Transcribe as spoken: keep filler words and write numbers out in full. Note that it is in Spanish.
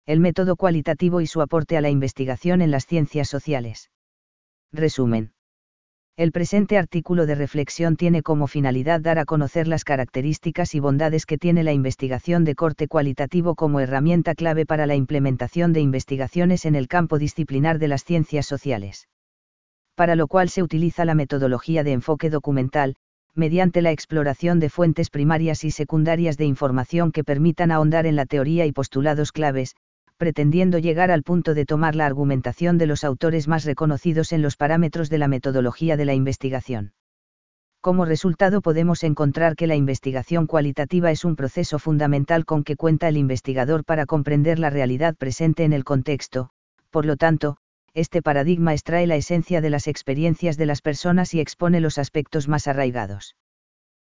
el método cualitativo y su aporte a la investigación en las ciencias sociales. Resumen. El presente artículo de reflexión tiene como finalidad dar a conocer las características y bondades que tiene la investigación de corte cualitativo como herramienta clave para la implementación de investigaciones en el campo disciplinar de las ciencias sociales. Para lo cual se utiliza la metodología de enfoque documental, mediante la exploración de fuentes primarias y secundarias de información que permitan ahondar en la teoría y postulados claves, pretendiendo llegar al punto de tomar la argumentación de los autores más reconocidos en los parámetros de la metodología de la investigación. Como resultado podemos encontrar que la investigación cualitativa es un proceso fundamental con que cuenta el investigador para comprender la realidad presente en el contexto, por lo tanto, este paradigma extrae la esencia de las experiencias de las personas y expone los aspectos más arraigados.